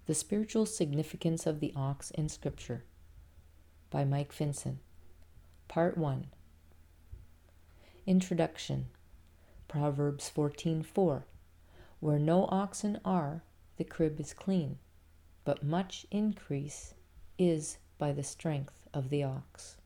The Spiritual Significance of the Ox in Scripture by Mike Finson. Part 1. Introduction. Proverbs 14:4. Where no oxen are, the crib is clean, but much increase is by the strength of the ox.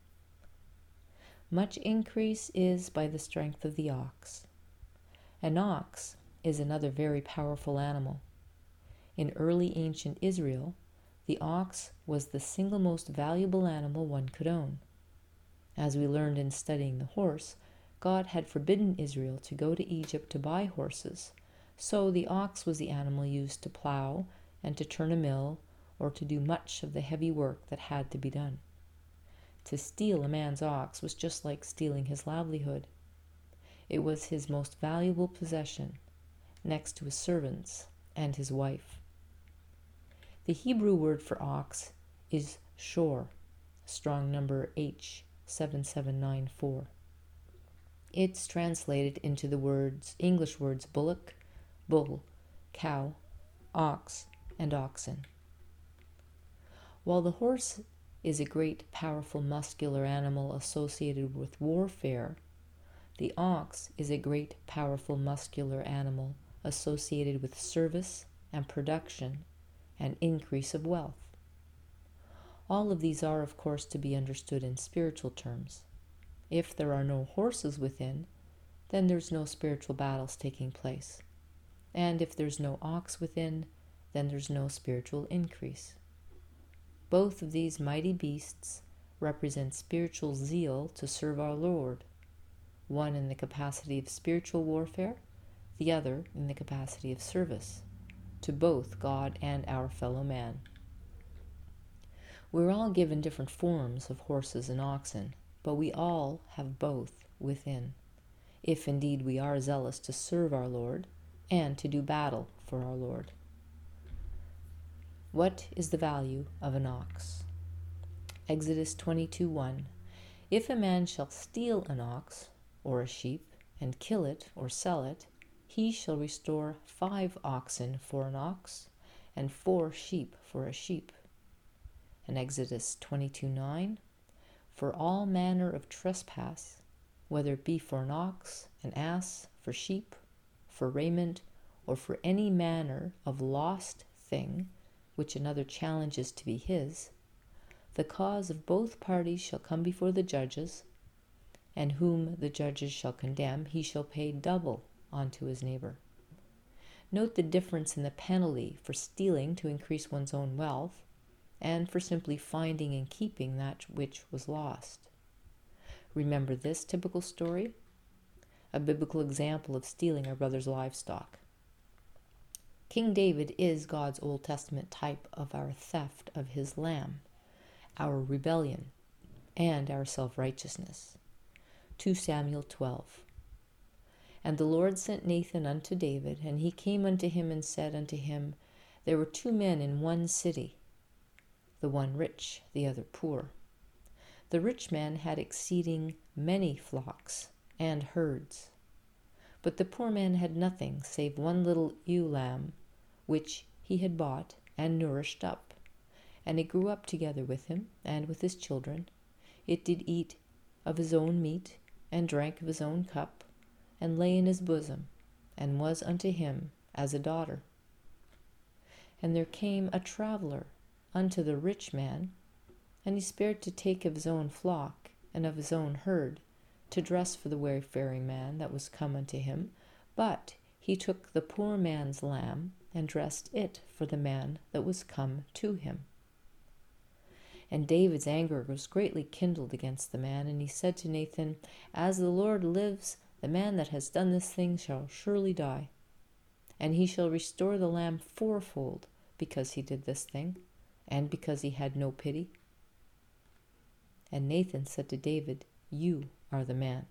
Much increase is by the strength of the ox. An ox is another very powerful animal. In early ancient Israel, the ox was the single most valuable animal one could own. As we learned in studying the horse, God had forbidden Israel to go to Egypt to buy horses, so the ox was the animal used to plow and to turn a mill or to do much of the heavy work that had to be done. To steal a man's ox was just like stealing his livelihood. It was his most valuable possession, next to his servants and his wife. The Hebrew word for ox is shor, strong number H7794. It's translated into the English words bullock, bull, cow, ox, and oxen. While the horse is a great, powerful, muscular animal associated with warfare, the ox is a great, powerful, muscular animal associated with service and production and increase of wealth. All of these are, of course, to be understood in spiritual terms. If there are no horses within, then there's no spiritual battles taking place. And if there's no ox within, then there's no spiritual increase. Both of these mighty beasts represent spiritual zeal to serve our Lord, one in the capacity of spiritual warfare, the other in the capacity of service to both God and our fellow man. We're all given different forms of horses and oxen, but we all have both within, if indeed we are zealous to serve our Lord and to do battle for our Lord. What is the value of an ox? Exodus 22:1. If a man shall steal an ox or a sheep and kill it or sell it, he shall restore 5 oxen for an ox and 4 sheep for a sheep. And Exodus 22:9. For all manner of trespass, whether it be for an ox, an ass, for sheep, for raiment, or for any manner of lost thing, which another challenges to be his, the cause of both parties shall come before the judges, and whom the judges shall condemn, he shall pay double onto his neighbor. Note the difference in the penalty for stealing to increase one's own wealth and for simply finding and keeping that which was lost. Remember this typical story? A biblical example of stealing our brother's livestock. King David is God's Old Testament type of our theft of his lamb, our rebellion, and our self-righteousness. 2 Samuel 12. And the Lord sent Nathan unto David, and he came unto him and said unto him, There were 2 men in one city, the one rich, the other poor. The rich man had exceeding many flocks and herds, but the poor man had nothing save one little ewe lamb, which he had bought and nourished up. And it grew up together with him and with his children. It did eat of his own meat, and drank of his own cup, and lay in his bosom, and was unto him as a daughter. And there came a traveler unto the rich man, and he spared to take of his own flock and of his own herd, to dress for the wayfaring man that was come unto him, but he took the poor man's lamb, and dressed it for the man that was come to him. And David's anger was greatly kindled against the man, and he said to Nathan, As the Lord lives, the man that has done this thing shall surely die, and he shall restore the lamb 4-fold, because he did this thing, and because he had no pity. And Nathan said to David, You are the man.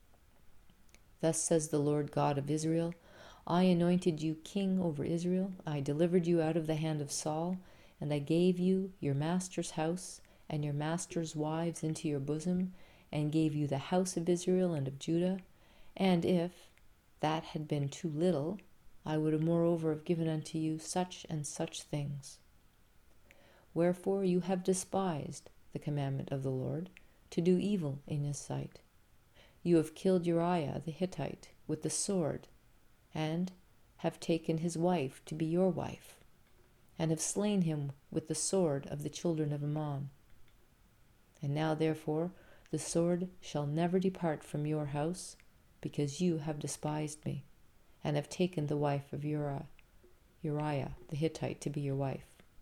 Thus says the Lord God of Israel, I anointed you king over Israel. I delivered you out of the hand of Saul, and I gave you your master's house and your master's wives into your bosom, and gave you the house of Israel and of Judah. And if that had been too little, I would have moreover have given unto you such and such things. Wherefore you have despised the commandment of the Lord, to do evil in his sight. You have killed Uriah the Hittite with the sword, and have taken his wife to be your wife, and have slain him with the sword of the children of Ammon. And now therefore the sword shall never depart from your house, because you have despised me, and have taken the wife of Uriah the Hittite to be your wife.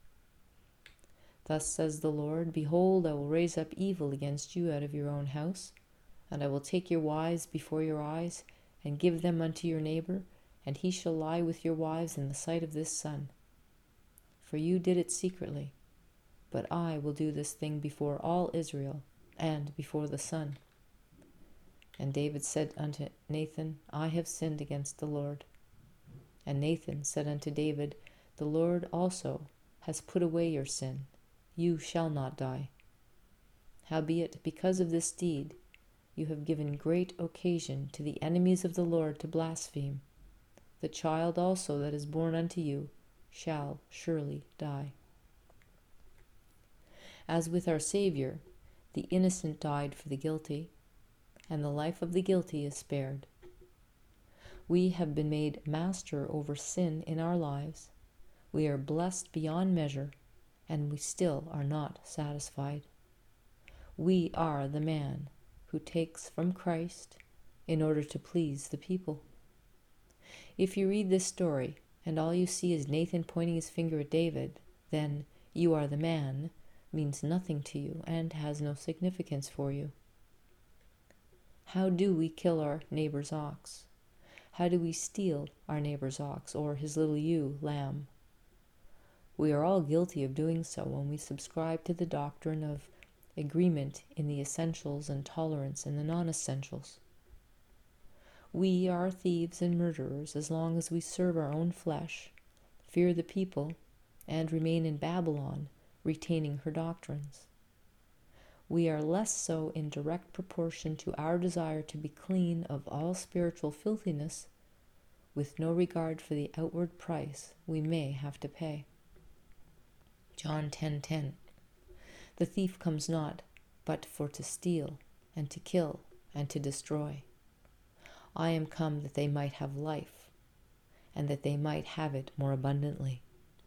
Thus says the Lord, Behold, I will raise up evil against you out of your own house, and I will take your wives before your eyes, and give them unto your neighbor, and he shall lie with your wives in the sight of this sun. For you did it secretly, but I will do this thing before all Israel, and before the sun. And David said unto Nathan, I have sinned against the Lord. And Nathan said unto David, The Lord also has put away your sin. You shall not die. Howbeit, because of this deed, you have given great occasion to the enemies of the Lord to blaspheme. The child also that is born unto you shall surely die. As with our Savior, the innocent died for the guilty, and the life of the guilty is spared. We have been made master over sin in our lives. We are blessed beyond measure, and we still are not satisfied. We are the man who takes from Christ in order to please the people. If you read this story and all you see is Nathan pointing his finger at David, then you are the man means nothing to you and has no significance for you. How do we kill our neighbor's ox? How do we steal our neighbor's ox or his little ewe lamb? We are all guilty of doing so when we subscribe to the doctrine of agreement in the essentials and tolerance in the non-essentials. We are thieves and murderers as long as we serve our own flesh, fear the people, and remain in Babylon, retaining her doctrines. We are less so in direct proportion to our desire to be clean of all spiritual filthiness, with no regard for the outward price we may have to pay. John 10:10. The thief comes not, but for to steal, and to kill, and to destroy. I am come that they might have life, and that they might have it more abundantly.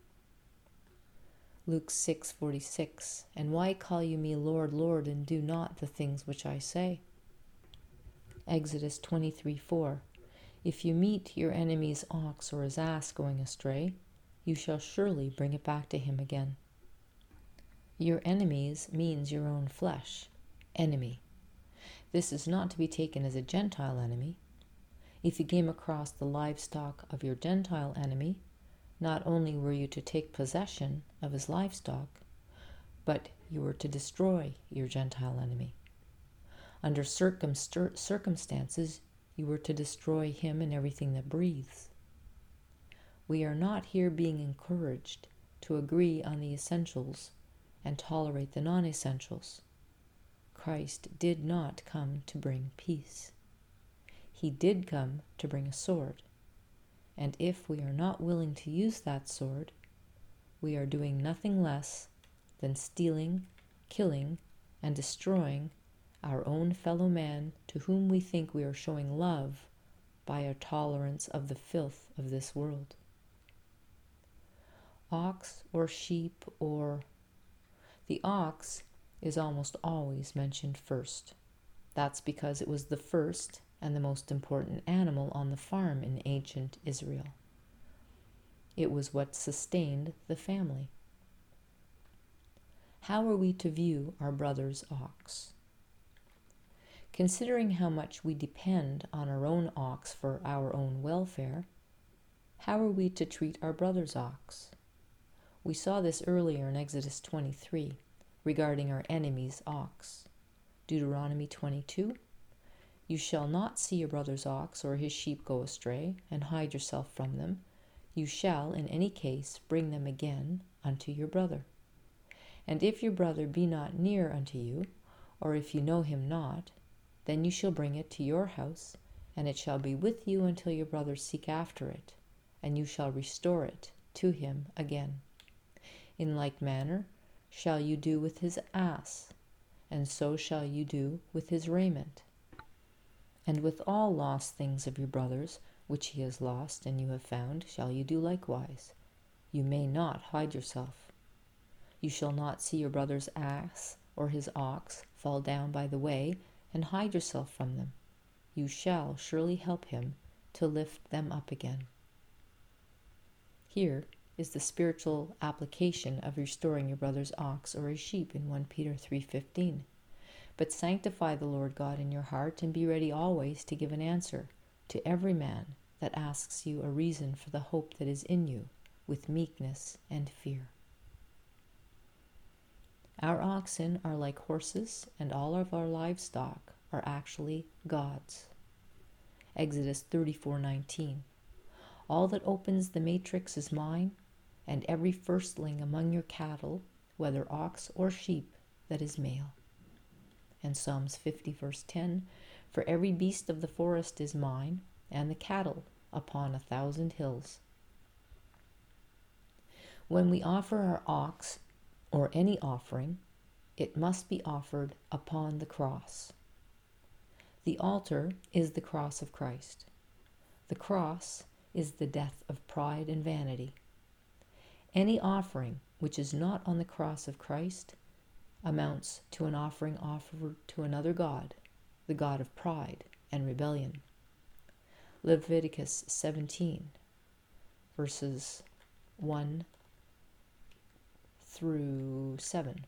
Luke 6:46. And why call you me Lord, Lord, and do not the things which I say? Exodus 23:4. If you meet your enemy's ox or his ass going astray, you shall surely bring it back to him again. Your enemies means your own flesh, enemy. This is not to be taken as a Gentile enemy. If you came across the livestock of your Gentile enemy, not only were you to take possession of his livestock, but you were to destroy your Gentile enemy. Under circumstances, you were to destroy him and everything that breathes. We are not here being encouraged to agree on the essentials and tolerate the non-essentials. Christ did not come to bring peace. He did come to bring a sword. And if we are not willing to use that sword, we are doing nothing less than stealing, killing, and destroying our own fellow man to whom we think we are showing love by our tolerance of the filth of this world. Ox or sheep or... The ox is almost always mentioned first. That's because it was the first and the most important animal on the farm in ancient Israel. It was what sustained the family. How are we to view our brother's ox? Considering how much we depend on our own ox for our own welfare, how are we to treat our brother's ox? We saw this earlier in Exodus 23 regarding our enemy's ox. Deuteronomy 22, You shall not see your brother's ox or his sheep go astray, and hide yourself from them. You shall in any case bring them again unto your brother. And if your brother be not near unto you, or if you know him not, then you shall bring it to your house, and it shall be with you until your brother seek after it, and you shall restore it to him again. In like manner, shall you do with his ass, and so shall you do with his raiment. And with all lost things of your brother's, which he has lost and you have found, shall you do likewise. You may not hide yourself. You shall not see your brother's ass or his ox fall down by the way, and hide yourself from them. You shall surely help him to lift them up again. Here is the spiritual application of restoring your brother's ox or his sheep in 1 Peter 3:15. But sanctify the Lord God in your heart, and be ready always to give an answer to every man that asks you a reason for the hope that is in you, with meekness and fear. Our oxen are like horses, and all of our livestock are actually God's. Exodus 34:19. All that opens the matrix is mine, and every firstling among your cattle, whether ox or sheep, that is male. And Psalms 50 verse 10, for every beast of the forest is mine, and the cattle upon 1,000 hills. When we offer our ox or any offering, it must be offered upon the cross. The altar is the cross of Christ. The cross is the death of pride and vanity. Any offering which is not on the cross of Christ amounts to an offering offered to another god, the god of pride and rebellion. Leviticus 17, verses 1 through 7.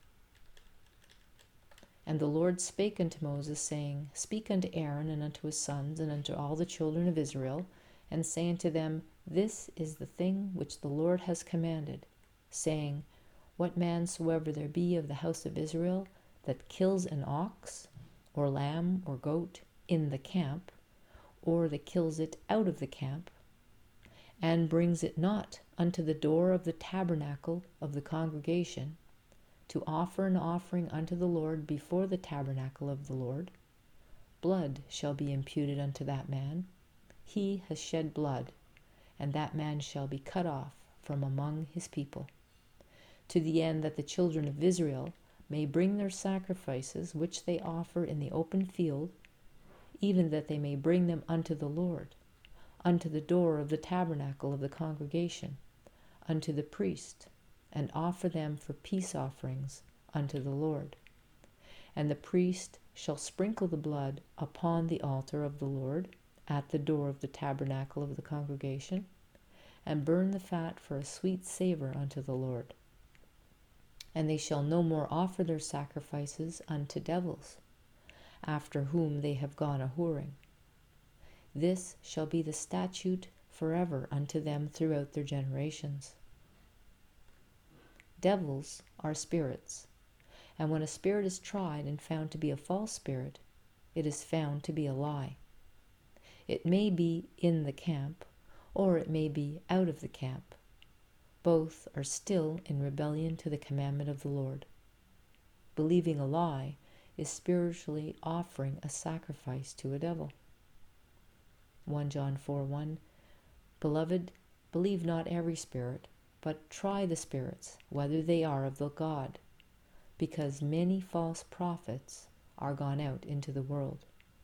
And the Lord spake unto Moses, saying, Speak unto Aaron and unto his sons and unto all the children of Israel, and say unto them, This is the thing which the Lord has commanded, saying, What man soever there be of the house of Israel that kills an ox, or lamb, or goat, in the camp, or that kills it out of the camp, and brings it not unto the door of the tabernacle of the congregation, to offer an offering unto the Lord before the tabernacle of the Lord, blood shall be imputed unto that man. He has shed blood, and that man shall be cut off from among his people, to the end that the children of Israel may bring their sacrifices which they offer in the open field, even that they may bring them unto the Lord, unto the door of the tabernacle of the congregation, unto the priest, and offer them for peace offerings unto the Lord. And the priest shall sprinkle the blood upon the altar of the Lord at the door of the tabernacle of the congregation, and burn the fat for a sweet savor unto the Lord. And they shall no more offer their sacrifices unto devils, after whom they have gone a-whoring. This shall be the statute forever unto them throughout their generations. Devils are spirits, and when a spirit is tried and found to be a false spirit, it is found to be a lie. It may be in the camp, or it may be out of the camp. Both are still in rebellion to the commandment of the Lord. Believing a lie is spiritually offering a sacrifice to a devil. 1 John 4:1. Beloved, believe not every spirit, but try the spirits, whether they are of the God, because many false prophets are gone out into the world.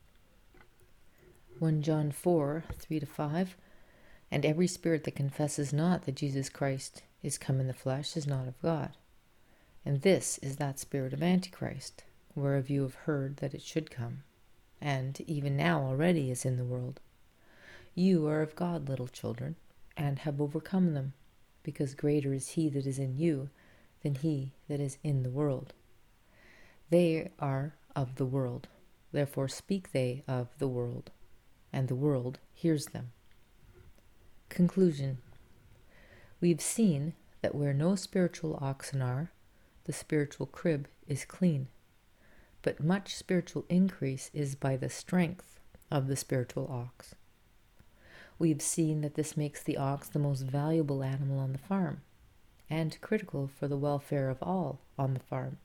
1 John 4:3-5. And every spirit that confesses not that Jesus Christ is come in the flesh is not of God. And this is that spirit of Antichrist, whereof you have heard that it should come, and even now already is in the world. You are of God, little children, and have overcome them, because greater is he that is in you than he that is in the world. They are of the world, therefore speak they of the world, and the world hears them. Conclusion. We've seen that where no spiritual oxen are, the spiritual crib is clean, but much spiritual increase is by the strength of the spiritual ox. We've seen that this makes the ox the most valuable animal on the farm, and critical for the welfare of all on the farm.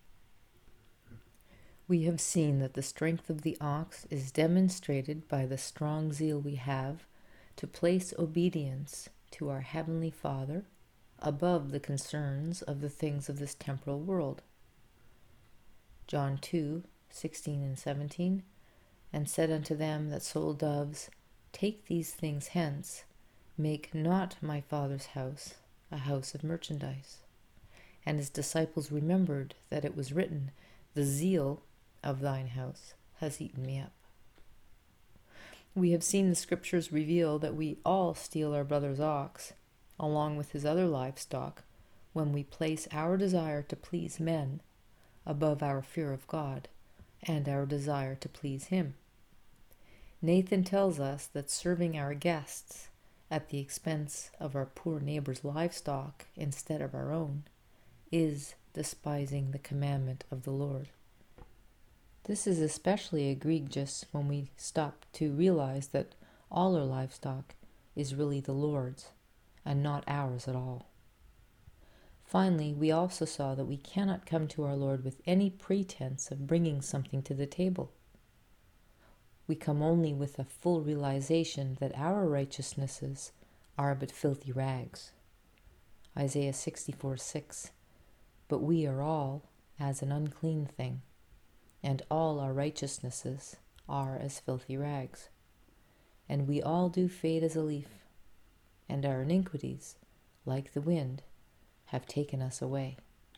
We have seen that the strength of the ox is demonstrated by the strong zeal we have to place obedience to our Heavenly Father above the concerns of the things of this temporal world. John 2:16 and 17, and said unto them that sold doves, Take these things hence, make not my Father's house a house of merchandise. And his disciples remembered that it was written, The zeal of thine house has eaten me up. We have seen the scriptures reveal that we all steal our brother's ox, along with his other livestock, when we place our desire to please men above our fear of God and our desire to please him. Nathan tells us that serving our guests at the expense of our poor neighbor's livestock instead of our own is despising the commandment of the Lord. This is especially egregious when we stop to realize that all our livestock is really the Lord's and not ours at all. Finally, we also saw that we cannot come to our Lord with any pretense of bringing something to the table. We come only with a full realization that our righteousnesses are but filthy rags. Isaiah 64:6. But we are all as an unclean thing, and all our righteousnesses are as filthy rags. And we all do fade as a leaf, and our iniquities, like the wind, have taken us away.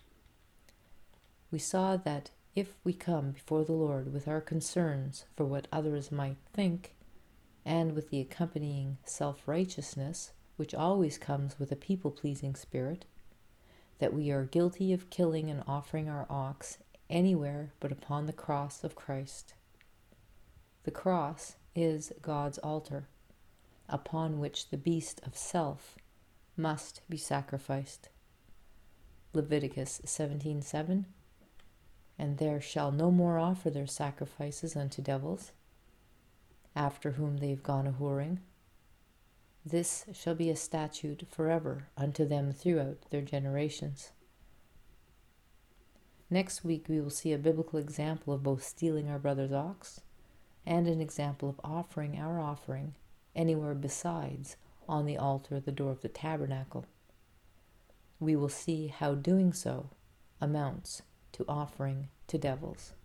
We saw that if we come before the Lord with our concerns for what others might think, and with the accompanying self-righteousness, which always comes with a people-pleasing spirit, that we are guilty of killing and offering our ox anywhere but upon the cross of Christ. The cross is God's altar, upon which the beast of self must be sacrificed. Leviticus 17:7, and there shall no more offer their sacrifices unto devils, after whom they have gone a-whoring. This shall be a statute forever unto them throughout their generations. Next week we will see a biblical example of both stealing our brother's ox and an example of offering our offering anywhere besides on the altar at the door of the tabernacle. We will see how doing so amounts to offering to devils.